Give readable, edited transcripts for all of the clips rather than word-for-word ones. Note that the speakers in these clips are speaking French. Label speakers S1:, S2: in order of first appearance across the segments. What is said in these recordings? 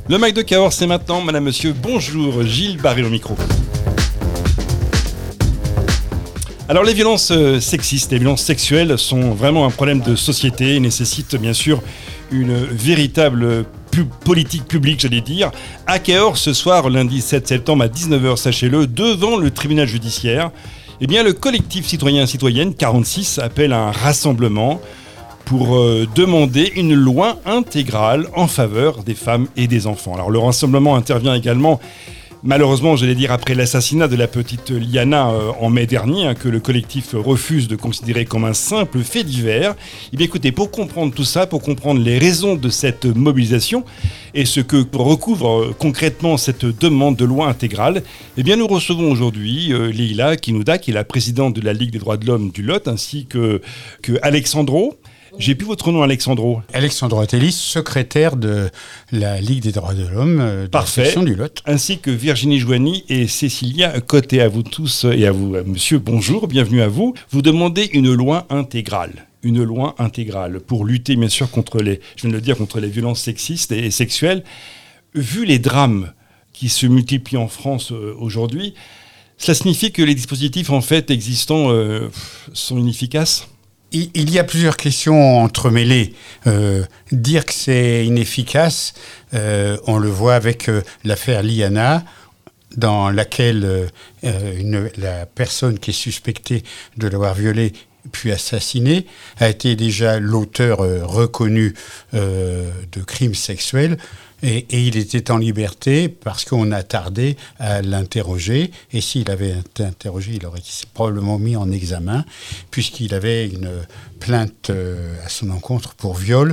S1: Le Mac de Cahors, c'est maintenant. Madame, monsieur, bonjour. Gilles Barré au micro. Alors les violences sexistes, les violences sexuelles sont vraiment un problème de société et nécessitent bien sûr une véritable politique publique, j'allais dire. À Cahors, ce soir, lundi 7 septembre à 19h, sachez-le, devant le tribunal judiciaire, eh bien, le collectif citoyen-citoyenne 46 appelle à un rassemblement pour demander une loi intégrale en faveur des femmes et des enfants. Alors le rassemblement intervient également, malheureusement, j'allais dire, après l'assassinat de la petite Liana en mai dernier, que le collectif refuse de considérer comme un simple fait divers. Eh bien, écoutez, pour comprendre tout ça, pour comprendre les raisons de cette mobilisation et ce que recouvre concrètement cette demande de loi intégrale, eh bien, nous recevons aujourd'hui Leïla Kinouda, qui est la présidente de la Ligue des droits de l'homme du Lot, ainsi que Alexandro. J'ai plus votre nom, Alexandro.
S2: Alexandro Attelis, secrétaire de la Ligue des droits de l'homme de la section du Lot.
S1: Ainsi que Virginie Joigny et Cécilia Côté. À vous tous et à vous, monsieur, bonjour, bienvenue à vous. Vous demandez une loi intégrale. Une loi intégrale pour lutter, bien sûr, contre les violences sexistes et sexuelles. Vu les drames qui se multiplient en France aujourd'hui, cela signifie que les dispositifs, en fait, existants sont inefficaces ?
S2: Il y a plusieurs questions entremêlées. Dire que c'est inefficace, on le voit avec l'affaire Liana, dans laquelle la personne qui est suspectée de l'avoir violée puis assassinée a été déjà l'auteur reconnu de crimes sexuels. Et il était en liberté parce qu'on a tardé à l'interroger. Et s'il avait été interrogé, il aurait été probablement mis en examen, puisqu'il avait une plainte à son encontre pour viol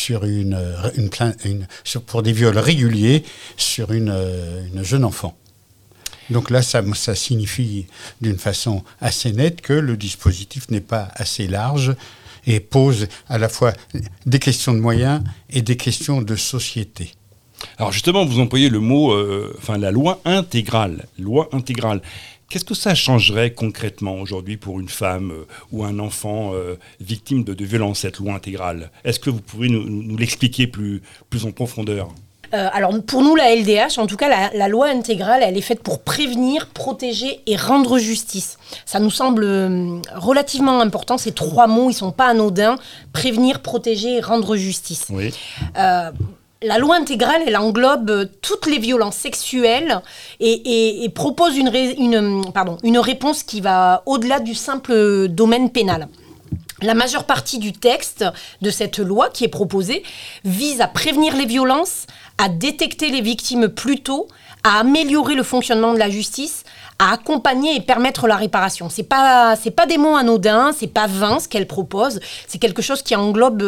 S2: pour des viols réguliers sur une jeune enfant. Donc là, ça signifie d'une façon assez nette que le dispositif n'est pas assez large et pose à la fois des questions de moyens et des questions de société.
S1: Alors justement, vous employez le mot, la loi intégrale. Loi intégrale. Qu'est-ce que ça changerait concrètement aujourd'hui pour une femme ou un enfant victime de violences, cette loi intégrale ? Est-ce que vous pouvez nous l'expliquer plus en profondeur ?
S3: Alors pour nous, la LDH, en tout cas, la loi intégrale, elle est faite pour prévenir, protéger et rendre justice. Ça nous semble relativement important. Ces trois mots, ils ne sont pas anodins. Prévenir, protéger et rendre justice.
S1: Oui.
S3: La loi intégrale, elle englobe toutes les violences sexuelles et propose une réponse qui va au-delà du simple domaine pénal. La majeure partie du texte de cette loi qui est proposée vise à prévenir les violences, à détecter les victimes plus tôt, à améliorer le fonctionnement de la justice, à accompagner et permettre la réparation. C'est pas des mots anodins, c'est pas vain ce qu'elle propose, c'est quelque chose qui englobe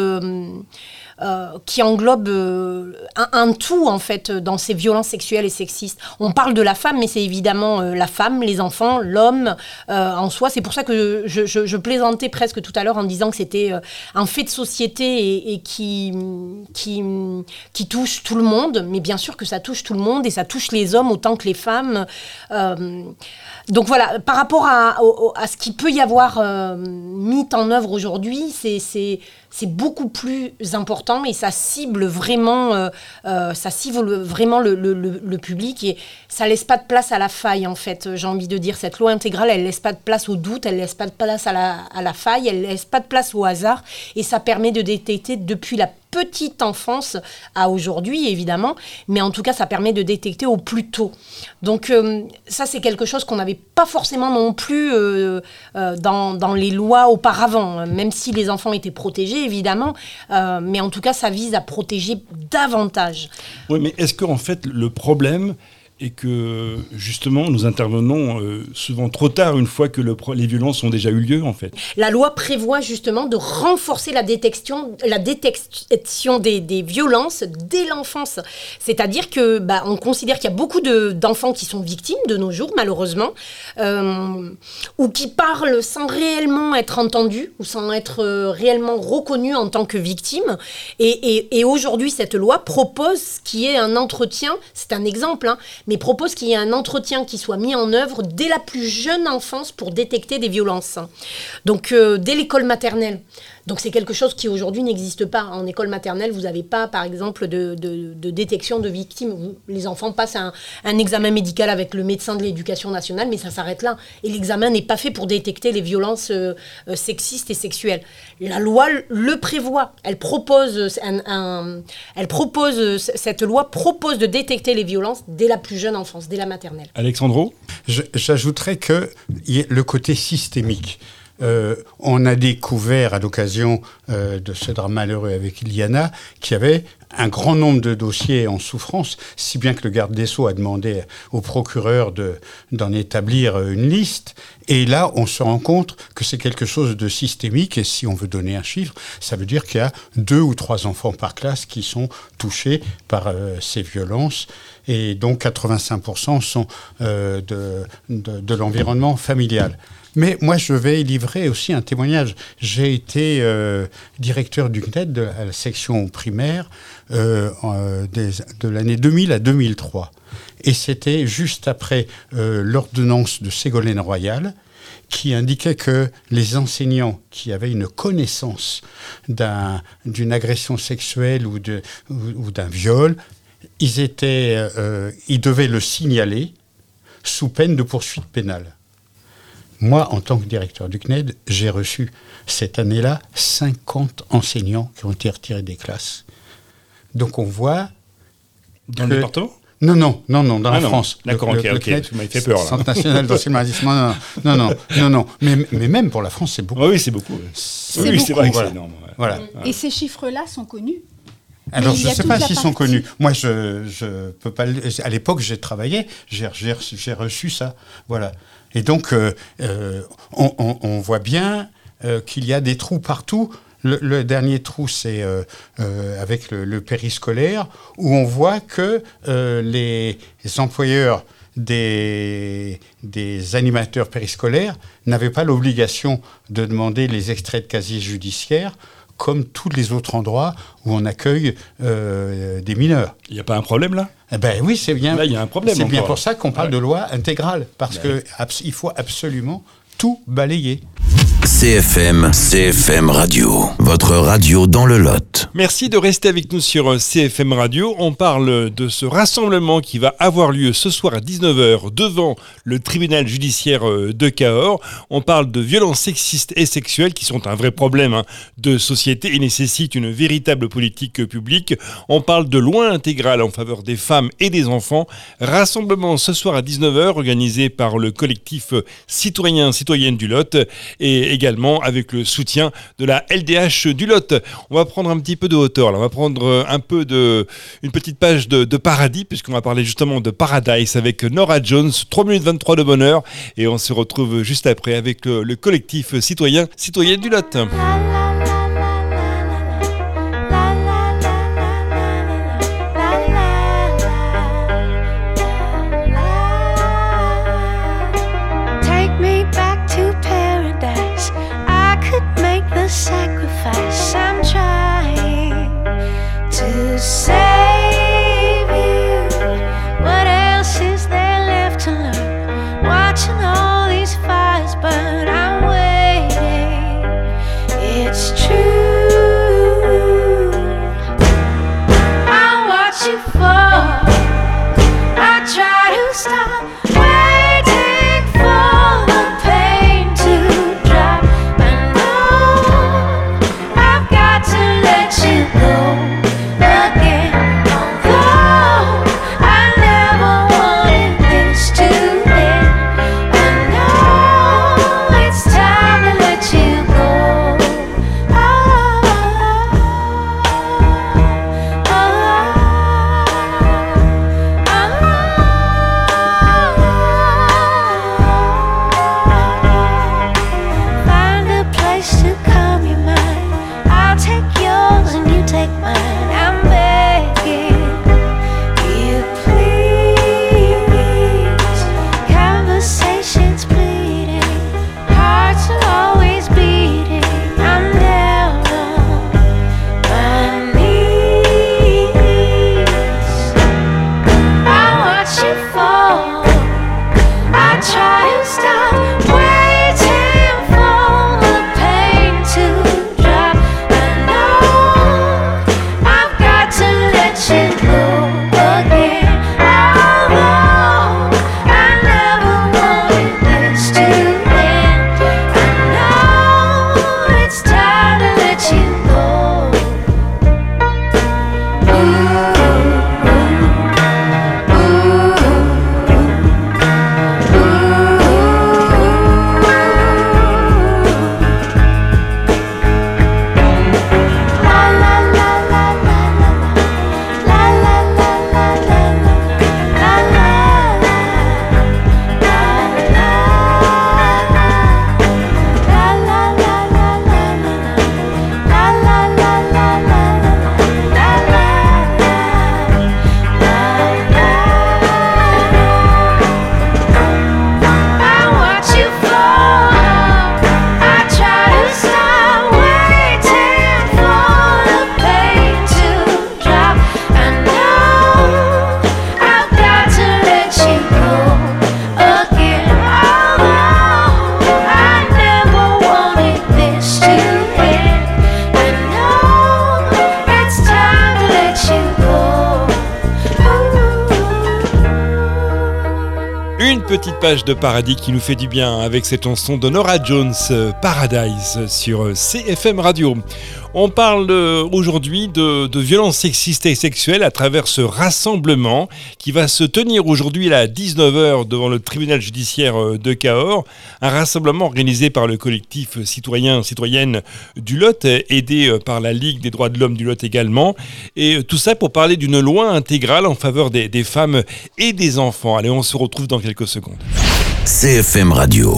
S3: un tout en fait dans ces violences sexuelles et sexistes. On parle de la femme, mais c'est évidemment la femme, les enfants, l'homme en soi. C'est pour ça que je plaisantais presque tout à l'heure en disant que c'était un fait de société et qui touche tout le monde. Mais bien sûr que ça touche tout le monde et ça touche les hommes autant que les femmes. Donc voilà, par rapport à ce qu'il peut y avoir mis en œuvre aujourd'hui, c'est beaucoup plus important et ça cible vraiment le public et ça laisse pas de place à la faille en fait. J'ai envie de dire, cette loi intégrale, elle laisse pas de place au doute, elle laisse pas de place à la faille, elle laisse pas de place au hasard et ça permet de détecter depuis la petite enfance à aujourd'hui, évidemment, mais en tout cas, ça permet de détecter au plus tôt. Donc, ça, c'est quelque chose qu'on n'avait pas forcément non plus dans les lois auparavant, même si les enfants étaient protégés, évidemment, mais en tout cas, ça vise à protéger davantage.
S1: Oui, mais est-ce qu'en fait, le problème et que justement nous intervenons souvent trop tard une fois que les violences ont déjà eu lieu en fait.
S3: La loi prévoit justement de renforcer la détection des violences dès l'enfance. C'est-à-dire que on considère qu'il y a beaucoup d'enfants qui sont victimes de nos jours malheureusement ou qui parlent sans réellement être entendus ou sans être réellement reconnus en tant que victimes. Et aujourd'hui cette loi propose qu'il y ait un entretien, c'est un exemple, mais propose qu'il y ait un entretien qui soit mis en œuvre dès la plus jeune enfance pour détecter des violences. Donc, dès l'école maternelle. Donc c'est quelque chose qui aujourd'hui n'existe pas. En école maternelle, vous n'avez pas, par exemple, de détection de victimes. Les enfants passent un examen médical avec le médecin de l'éducation nationale, mais ça s'arrête là. Et l'examen n'est pas fait pour détecter les violences sexistes et sexuelles. La loi le prévoit. Cette loi propose de détecter les violences dès la plus jeune enfance, dès la maternelle.
S1: Alexandro ?
S2: J'ajouterais que le côté systémique. On a découvert à l'occasion de ce drame malheureux avec Iliana qu'il y avait un grand nombre de dossiers en souffrance, si bien que le garde des Sceaux a demandé au procureur d'en établir une liste. Et là, on se rend compte que c'est quelque chose de systémique. Et si on veut donner un chiffre, ça veut dire qu'il y a 2 ou 3 enfants par classe qui sont touchés par ces violences. Et donc 85% sont de l'environnement familial. Mais moi, je vais livrer aussi un témoignage. J'ai été directeur du CNED de la section primaire de l'année 2000 à 2003. Et c'était juste après l'ordonnance de Ségolène Royal qui indiquait que les enseignants qui avaient une connaissance d'une agression sexuelle ou d'un viol, ils devaient le signaler sous peine de poursuite pénale. Moi, en tant que directeur du CNED, j'ai reçu cette année-là 50 enseignants qui ont été retirés des classes. Donc on voit...
S1: Dans le département ?
S2: Non, dans la France.
S1: D'accord, ok,
S2: CNED,
S1: vous m'avez fait peur là.
S2: Centre national d'enseignement. Non. Mais même pour la France, c'est beaucoup.
S1: Oui, c'est beaucoup. C'est vrai que c'est énorme.
S2: Voilà.
S4: Et ces chiffres-là sont connus ?
S2: Alors, je ne sais pas s'ils sont connus. Moi, je peux pas... À l'époque, j'ai travaillé, j'ai reçu ça. Voilà. Et donc, on voit bien qu'il y a des trous partout. Le dernier trou, c'est avec le périscolaire, où on voit que les employeurs des animateurs périscolaires n'avaient pas l'obligation de demander les extraits de casier judiciaire, comme tous les autres endroits où on accueille des mineurs.
S1: Il n'y a pas un problème là ?
S2: Eh ben oui, c'est bien.
S1: Là, il y a un problème.
S2: C'est bien pour ça qu'on parle de loi intégrale, parce qu'il faut absolument tout balayer.
S5: CFM Radio, votre radio dans le Lot.
S1: Merci de rester avec nous sur CFM Radio. On parle de ce rassemblement qui va avoir lieu ce soir à 19h devant le tribunal judiciaire de Cahors. On parle de violences sexistes et sexuelles qui sont un vrai problème de société et nécessitent une véritable politique publique. On parle de loi intégrale en faveur des femmes et des enfants. Rassemblement ce soir à 19h organisé par le collectif citoyennes du Lot et également avec le soutien de la LDH du Lot. On va prendre un petit peu de hauteur, là. On va prendre une petite page de paradis, puisqu'on va parler justement de Paradise avec Norah Jones, 3 minutes 23 de bonheur, et on se retrouve juste après avec le collectif citoyennes du Lot.
S6: Sacrifice, I'm trying to save you. What else is there left to learn? Watching all these fires burn, I'm waiting. It's true. I watch you fall. I try to stop. Oh
S1: petite page de paradis qui nous fait du bien avec cette chanson de Norah Jones, Paradise, sur CFM Radio. On parle aujourd'hui de violences sexistes et sexuelles à travers ce rassemblement qui va se tenir aujourd'hui à 19h devant le tribunal judiciaire de Cahors. Un rassemblement organisé par le collectif citoyenne du Lot, aidé par la Ligue des droits de l'homme du Lot également. Et tout ça pour parler d'une loi intégrale en faveur des femmes et des enfants. Allez, on se retrouve dans quelques secondes.
S5: CFM Radio.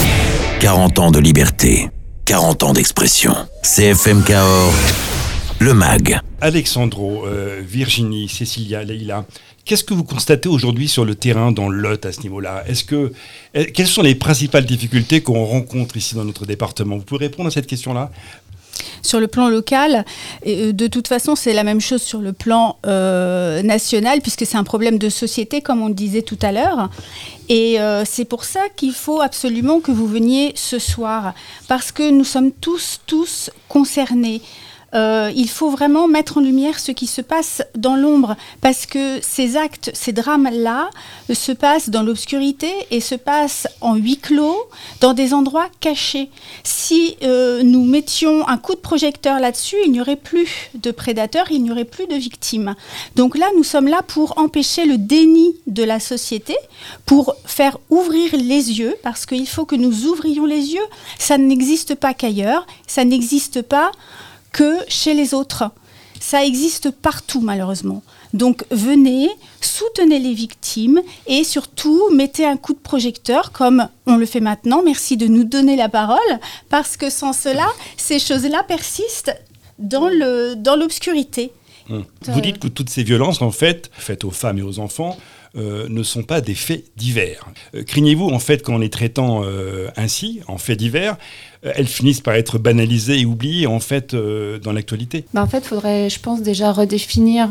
S5: 40 ans de liberté. 40 ans d'expression. CFM Cahors, le MAG.
S1: Alexandro, Virginie, Cécilia, Leïla, qu'est-ce que vous constatez aujourd'hui sur le terrain dans le Lot à ce niveau-là ? Quelles sont les principales difficultés qu'on rencontre ici dans notre département ? Vous pouvez répondre à cette question-là ?
S4: Sur le plan local, de toute façon, c'est la même chose sur le plan national, puisque c'est un problème de société, comme on le disait tout à l'heure. Et c'est pour ça qu'il faut absolument que vous veniez ce soir, parce que nous sommes tous concernés. Il faut vraiment mettre en lumière ce qui se passe dans l'ombre, parce que ces actes, ces drames-là se passent dans l'obscurité et se passent en huis clos, dans des endroits cachés. Si nous mettions un coup de projecteur là-dessus, il n'y aurait plus de prédateurs, il n'y aurait plus de victimes. Donc là, nous sommes là pour empêcher le déni de la société, pour faire ouvrir les yeux, parce qu'il faut que nous ouvrions les yeux. Ça n'existe pas qu'ailleurs, ça n'existe pas que chez les autres. Ça existe partout, malheureusement. Donc, venez, soutenez les victimes et surtout, mettez un coup de projecteur comme on le fait maintenant. Merci de nous donner la parole, parce que sans cela, ces choses-là persistent dans l'obscurité.
S1: Vous dites que toutes ces violences, en fait, faites aux femmes et aux enfants, ne sont pas des faits divers. Craignez-vous, en fait, qu'en les traitant ainsi, en faits divers, elles finissent par être banalisées et oubliées, en fait, dans l'actualité ?
S7: En fait, il faudrait, je pense, déjà redéfinir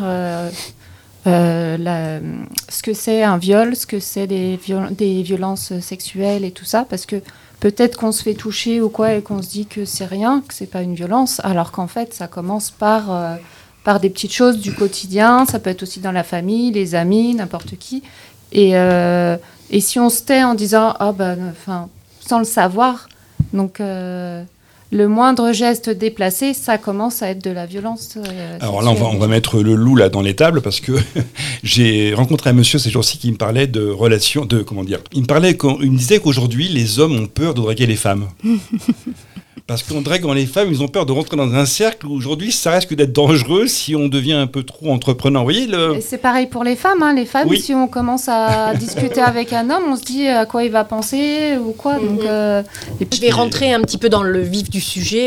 S7: ce que c'est un viol, ce que c'est des violences sexuelles et tout ça, parce que peut-être qu'on se fait toucher ou quoi et qu'on se dit que c'est rien, que c'est pas une violence, alors qu'en fait, ça commence par des petites choses du quotidien. Ça peut être aussi dans la famille, les amis, n'importe qui. Et si on se tait en disant sans le savoir, donc le moindre geste déplacé, ça commence à être de la violence.
S1: Alors là, on va mettre le loup là dans les tables, parce que j'ai rencontré un monsieur ces jours-ci qui me parlait de relations, il me disait qu'aujourd'hui les hommes ont peur de draguer les femmes. Parce qu'en draguant les femmes, ils ont peur de rentrer dans un cercle où aujourd'hui, ça risque d'être dangereux si on devient un peu trop entreprenant. Vous voyez,
S7: c'est pareil pour les femmes. Les femmes, oui. Si on commence à discuter avec un homme, on se dit à quoi il va penser ou quoi. Donc,
S3: Je vais rentrer un petit peu dans le vif du sujet.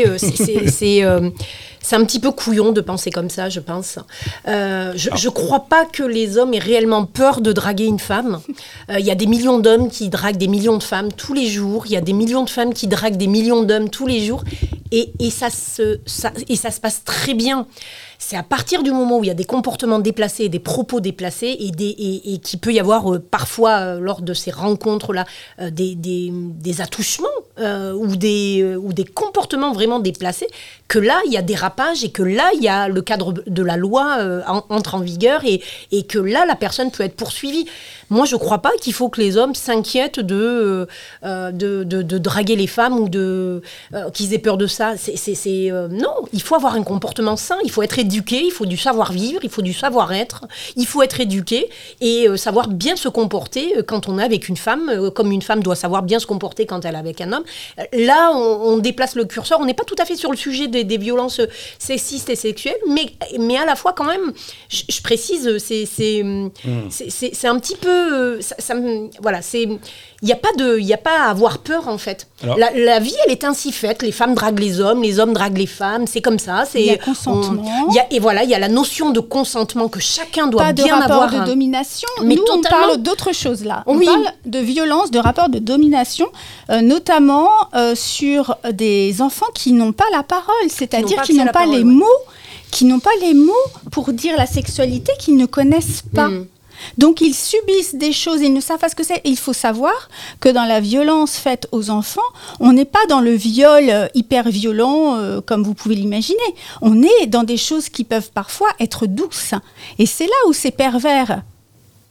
S3: C'est un petit peu couillon de penser comme ça, je pense. Je crois pas que les hommes aient réellement peur de draguer une femme. Il y a des millions d'hommes qui draguent des millions de femmes tous les jours. Il y a des millions de femmes qui draguent des millions d'hommes tous les jours. Et ça se passe très bien. C'est à partir du moment où il y a des comportements déplacés, des propos déplacés et qu'il peut y avoir parfois lors de ces rencontres-là des attouchements ou des comportements vraiment déplacés, que là il y a dérapage et que là il y a le cadre de la loi entre en vigueur et que là la personne peut être poursuivie. Moi je crois pas qu'il faut que les hommes s'inquiètent de draguer les femmes ou qu'ils aient peur de ça. Non, il faut avoir un comportement sain, il faut être éduqué, il faut du savoir-vivre, il faut du savoir-être, il faut être éduqué et savoir bien se comporter quand on est avec une femme, comme une femme doit savoir bien se comporter quand elle est avec un homme. Là, on déplace le curseur, on n'est pas tout à fait sur le sujet des violences sexistes et sexuelles, mais à la fois quand même, je précise, c'est un petit peu... voilà, il n'y a pas à avoir peur en fait. Alors, la vie, elle est ainsi faite. Les femmes draguent les hommes draguent les femmes. C'est comme ça.
S4: Il y a consentement.
S3: Il y a la notion de consentement que chacun doit bien avoir.
S4: Pas de rapport de domination. Mais nous, on parle d'autre chose là. On parle de violence, de rapport de domination, notamment sur des enfants qui n'ont pas la parole, c'est-à-dire qui n'ont pas les mots, pour dire la sexualité qu'ils ne connaissent pas. Donc ils subissent des choses, ils ne savent pas ce que c'est. Et il faut savoir que dans la violence faite aux enfants, on n'est pas dans le viol hyper violent comme vous pouvez l'imaginer. On est dans des choses qui peuvent parfois être douces. Et c'est là où c'est pervers.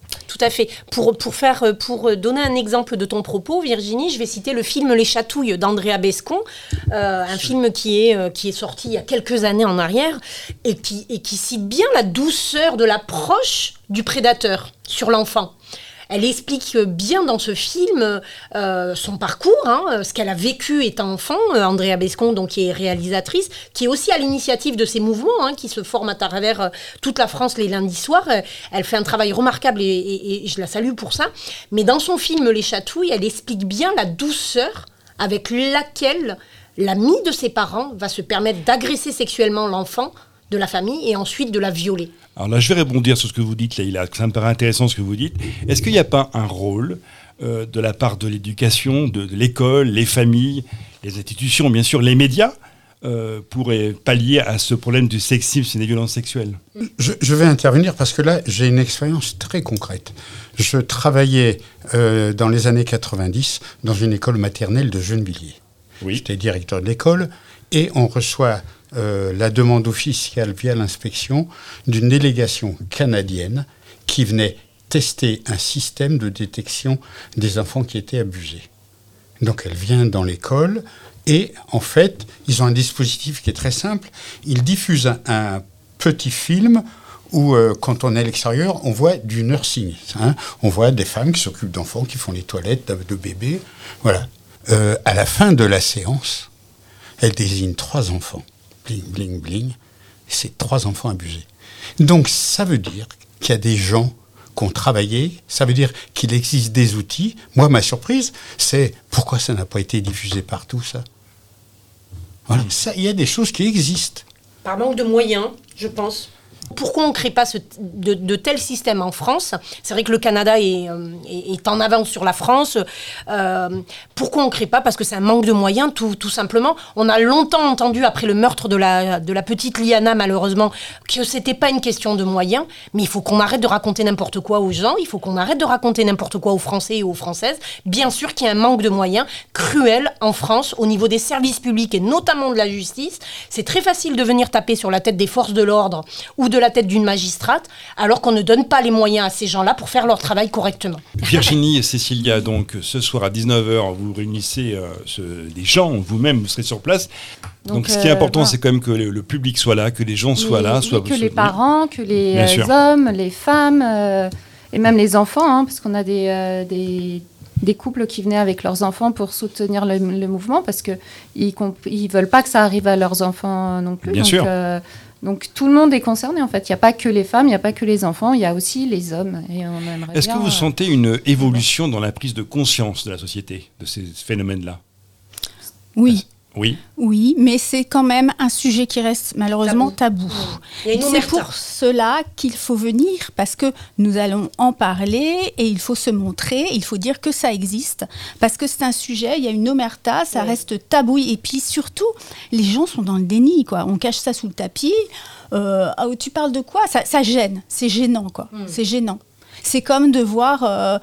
S3: Tout à fait. Pour donner un exemple de ton propos, Virginie, je vais citer le film Les Chatouilles d'Andrea Bescon, un film qui est sorti il y a quelques années en arrière et qui cite bien la douceur de l'approche du prédateur sur l'enfant. Elle explique bien dans ce film son parcours, ce qu'elle a vécu étant enfant. Andrea Bescon, donc, qui est réalisatrice, qui est aussi à l'initiative de ces mouvements qui se forment à travers toute la France les lundis soirs. Elle fait un travail remarquable et je la salue pour ça. Mais dans son film Les Chatouilles, elle explique bien la douceur avec laquelle l'ami de ses parents va se permettre d'agresser sexuellement l'enfant de la famille et ensuite de la violer.
S1: Alors là, je vais rebondir sur ce que vous dites, Leïla. Ça me paraît intéressant ce que vous dites. Est-ce qu'il n'y a pas un rôle de la part de l'éducation, de l'école, les familles, les institutions, bien sûr, les médias, pour pallier à ce problème du sexisme et des violences sexuelles?
S2: Je vais intervenir parce que là, j'ai une expérience très concrète. Je travaillais dans les années 90 dans une école maternelle de Gennevilliers.
S1: Oui.
S2: J'étais directeur de l'école et on reçoit la demande officielle via l'inspection d'une délégation canadienne qui venait tester un système de détection des enfants qui étaient abusés. Donc elle vient dans l'école et en fait, ils ont un dispositif qui est très simple. Ils diffusent un petit film où, quand on est à l'extérieur, on voit du nursing. On voit des femmes qui s'occupent d'enfants, qui font les toilettes de bébés. Voilà. À la fin de la séance, elle désigne 3 enfants. Bling, bling, bling. C'est 3 enfants abusés. Donc, ça veut dire qu'il y a des gens qui ont travaillé. Ça veut dire qu'il existe des outils. Moi, ma surprise, c'est pourquoi ça n'a pas été diffusé partout, ça. Voilà. Ça, il y a des choses qui existent.
S3: Par manque de moyens, je pense. Pourquoi on ne crée pas de tels systèmes en France? C'est vrai que le Canada est en avance sur la France. Pourquoi on ne crée pas? Parce que c'est un manque de moyens, tout simplement. On a longtemps entendu, après le meurtre de la petite Liana, malheureusement, que ce n'était pas une question de moyens. Mais il faut qu'on arrête de raconter n'importe quoi aux gens. Il faut qu'on arrête de raconter n'importe quoi aux Français et aux Françaises. Bien sûr qu'il y a un manque de moyens cruel en France au niveau des services publics et notamment de la justice. C'est très facile de venir taper sur la tête des forces de l'ordre ou de la tête d'une magistrate, alors qu'on ne donne pas les moyens à ces gens-là pour faire leur travail correctement.
S1: Virginie et Cécilia, donc ce soir à 19h, vous réunissez des gens, vous-même, vous serez sur place. Donc ce qui est important, c'est quand même que le public soit là, que les gens soient là.
S7: Que les parents, que les hommes, les femmes, et même les enfants, parce qu'on a des couples qui venaient avec leurs enfants pour soutenir le mouvement, parce qu'ils ne veulent pas que ça arrive à leurs enfants non plus.
S1: Bien sûr.
S7: Donc tout le monde est concerné en fait. Il n'y a pas que les femmes, il n'y a pas que les enfants, il y a aussi les hommes. Et
S1: Est-ce que vous sentez une évolution dans la prise de conscience de la société, de ces phénomènes-là?
S4: Oui.
S1: Oui.
S4: Oui, mais c'est quand même un sujet qui reste malheureusement tabou. C'est pour cela qu'il faut venir, parce que nous allons en parler et il faut se montrer, il faut dire que ça existe, parce que c'est un sujet, il y a une omerta, ça reste tabou, et puis surtout, les gens sont dans le déni, quoi. On cache ça sous le tapis. Tu parles de quoi? Ça gêne, c'est gênant, quoi. C'est gênant. C'est comme de voir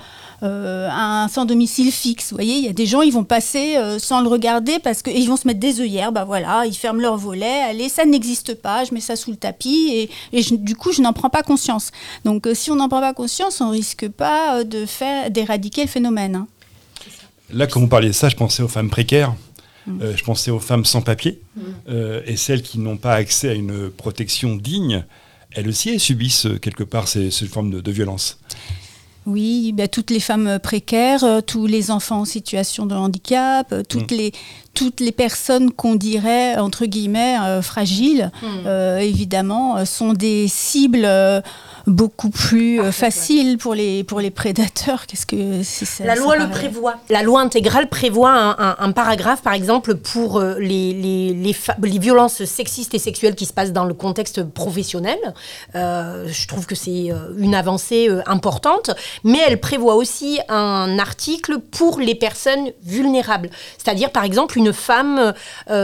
S4: un sans domicile fixe. Vous voyez, il y a des gens, ils vont passer sans le regarder parce qu'ils vont se mettre des œillères. Bah voilà, ils ferment leur volet. Allez, ça n'existe pas. Je mets ça sous le tapis du coup, je n'en prends pas conscience. Donc, si on n'en prend pas conscience, on risque pas d'éradiquer le phénomène.
S1: Là, quand vous parliez de ça, je pensais aux femmes précaires. Je pensais aux femmes sans papier et celles qui n'ont pas accès à une protection digne. Elles aussi, elles subissent quelque part ces formes de violence.
S4: Oui, toutes les femmes précaires, tous les enfants en situation de handicap, toutes les personnes qu'on dirait, entre guillemets, fragiles, évidemment, sont des cibles beaucoup plus facile pour les prédateurs. Qu'est-ce que c'est ça?
S3: La loi le prévoit. La loi intégrale prévoit un paragraphe, par exemple, pour les violences sexistes et sexuelles qui se passent dans le contexte professionnel. Je trouve que c'est une avancée importante, mais elle prévoit aussi un article pour les personnes vulnérables. C'est-à-dire, par exemple, une femme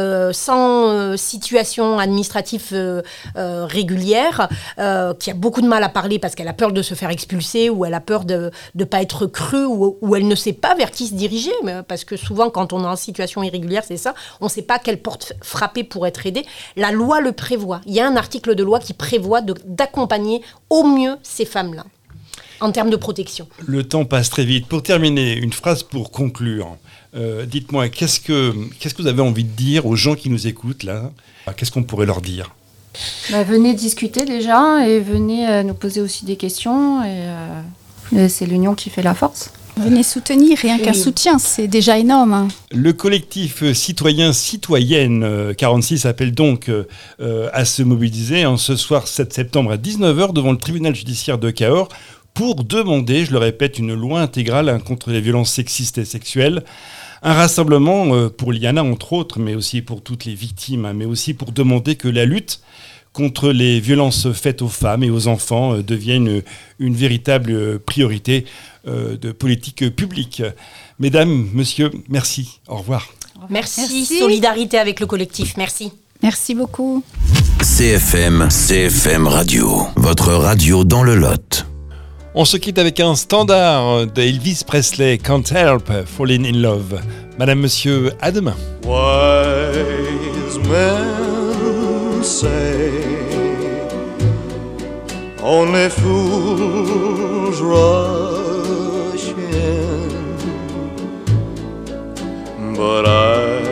S3: sans situation administrative régulière, qui a beaucoup de mal à parler parce qu'elle a peur de se faire expulser ou elle a peur de ne pas être crue ou elle ne sait pas vers qui se diriger, parce que souvent quand on est en situation irrégulière, c'est ça, on ne sait pas quelle porte frapper pour être aidé. La loi le prévoit. Il y a un article de loi qui prévoit d'accompagner au mieux ces femmes-là. en termes de protection.
S1: Le temps passe très vite. Pour terminer, une phrase pour conclure. Dites-moi, qu'est-ce que vous avez envie de dire aux gens qui nous écoutent là ? Qu'est-ce qu'on pourrait leur dire ?
S7: Venez discuter déjà et venez nous poser aussi des questions. Et c'est l'union qui fait la force.
S4: Venez soutenir, rien qu'un soutien, c'est déjà énorme. Hein.
S1: Le collectif citoyen-citoyenne 46 appelle donc à se mobiliser ce soir 7 septembre à 19h devant le tribunal judiciaire de Cahors pour demander, je le répète, une loi intégrale contre les violences sexistes et sexuelles. Un rassemblement pour Liana, entre autres, mais aussi pour toutes les victimes, mais aussi pour demander que la lutte contre les violences faites aux femmes et aux enfants devienne une véritable priorité de politique publique. Mesdames, messieurs, merci. Au revoir.
S3: Merci. Solidarité avec le collectif. Merci.
S4: Merci beaucoup.
S5: CFM Radio, votre radio dans le Lot.
S1: On se quitte avec un standard d'Elvis Presley, Can't Help Falling in Love. Madame, monsieur, à demain.
S8: Wise men say only fools rush in, but I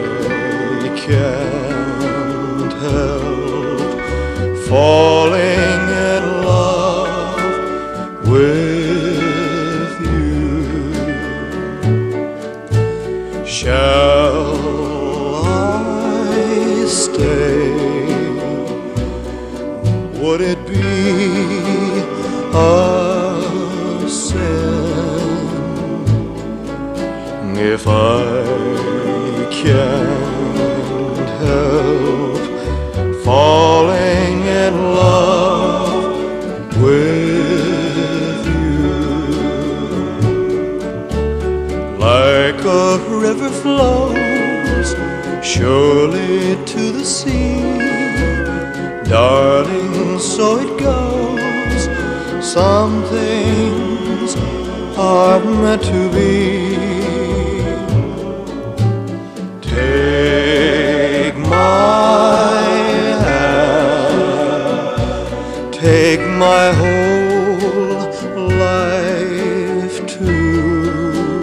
S8: can't help falling in love with you. Shall I stay? Would it be a sin if I can't help falling in love with you? Like a river flows surely to the sea, darling, so it goes. Some things are meant to be. Take my hand, take my whole life too,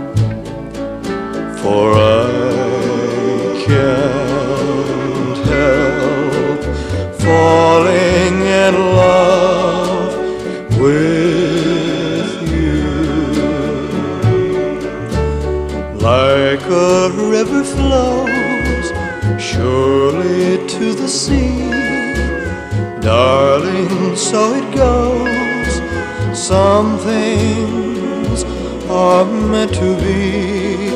S8: for I can't help falling in love with you. Like a river flows surely to the sea, darling, so it goes. Some things are meant to be.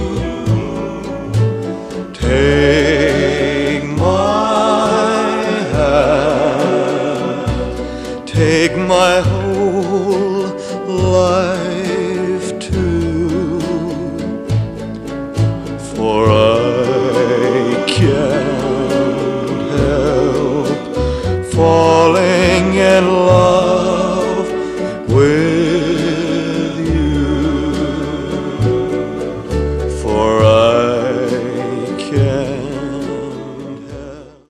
S8: Take my hand, take my whole life too, for I can't help falling